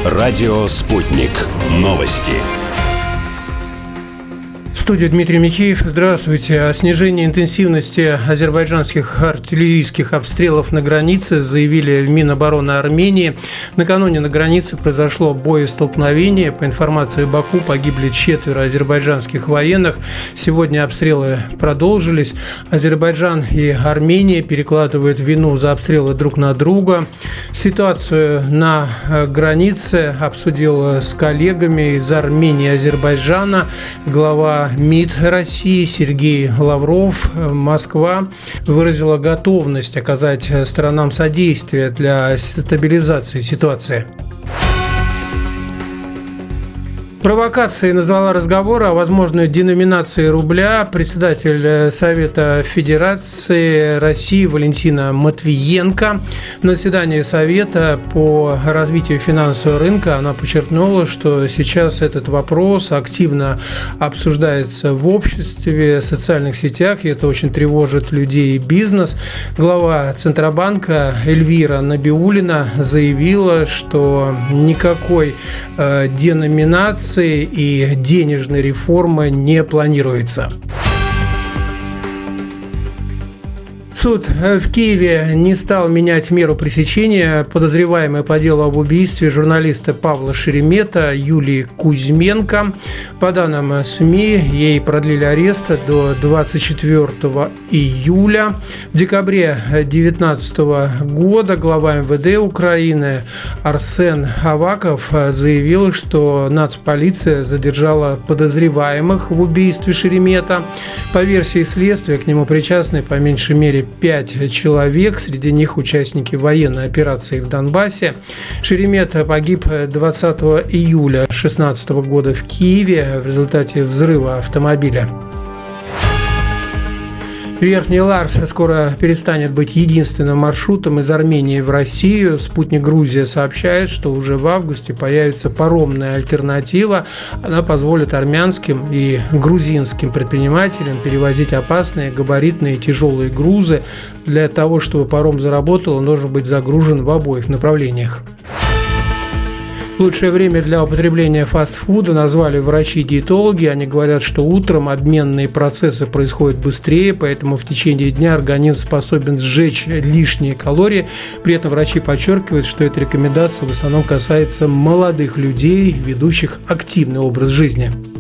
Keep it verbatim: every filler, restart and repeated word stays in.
Радио «Спутник». Новости. В студии Дмитрий Михеев. Здравствуйте. О снижении интенсивности азербайджанских артиллерийских обстрелов на границе заявили в Минобороны Армении. Накануне на границе произошло боестолкновение. По информации Баку, погибли четверо азербайджанских военных. Сегодня обстрелы продолжились. Азербайджан и Армения перекладывают вину за обстрелы друг на друга. Ситуацию на границе обсудил с коллегами из Армении и Азербайджана глава МИД России Сергей Лавров. Москва выразила готовность оказать сторонам содействие для стабилизации ситуации. Провокацией назвала разговор о возможной деноминации рубля председатель Совета Федерации России Валентина Матвиенко. На заседании Совета по развитию финансового рынка она подчеркнула, что сейчас этот вопрос активно обсуждается в обществе, в социальных сетях, и это очень тревожит людей и бизнес. Глава Центробанка Эльвира Набиуллина заявила, что никакой э, деноминации и денежной реформы не планируется. Суд в Киеве не стал менять меру пресечения подозреваемой по делу об убийстве журналиста Павла Шеремета Юлии Кузьменко. По данным СМИ, ей продлили арест до двадцать четвёртого июля. В декабре две тысячи девятнадцатого года глава эм вэ дэ Украины Арсен Аваков заявил, что нацполиция задержала подозреваемых в убийстве Шеремета. По версии следствия, к нему причастны по меньшей мере пять человек, среди них участники военной операции в Донбассе. Шеремет погиб двадцатого июля две тысячи шестнадцатого года в Киеве в результате взрыва автомобиля. Верхний Ларс скоро перестанет быть единственным маршрутом из Армении в Россию. «Спутник Грузия» сообщает, что уже в августе появится паромная альтернатива. Она позволит армянским и грузинским предпринимателям перевозить опасные габаритные тяжелые грузы. Для того, чтобы паром заработал, он должен быть загружен в обоих направлениях. Лучшее время для употребления фастфуда назвали врачи-диетологи. Они говорят, что утром обменные процессы происходят быстрее, поэтому в течение дня организм способен сжечь лишние калории. При этом врачи подчеркивают, что эта рекомендация в основном касается молодых людей, ведущих активный образ жизни.